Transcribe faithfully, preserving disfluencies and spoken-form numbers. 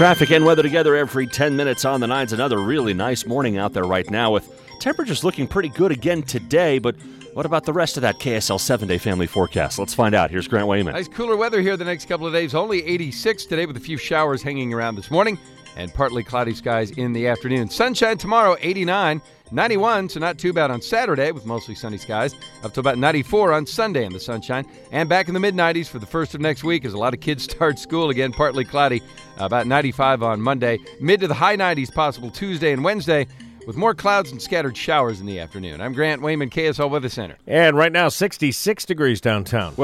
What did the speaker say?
Traffic and weather together every ten minutes on the nines. Another really nice morning out there right now with temperatures looking pretty good again today, but what about the rest of that K S L seven-day family forecast? Let's find out. Here's Grant Wayman. Nice cooler weather here the next couple of days. Only eighty-six today with a few showers hanging around this morning and partly cloudy skies in the afternoon. Sunshine tomorrow, eighty-nine. ninety-one, so not too bad on Saturday with mostly sunny skies, up to about ninety-four on Sunday in the sunshine. And back in the mid-nineties for the first of next week as a lot of kids start school again, partly cloudy, about ninety-five on Monday. Mid to the high nineties possible Tuesday and Wednesday with more clouds and scattered showers in the afternoon. I'm Grant Wayman, K S L Weather Center. And right now, sixty-six degrees downtown.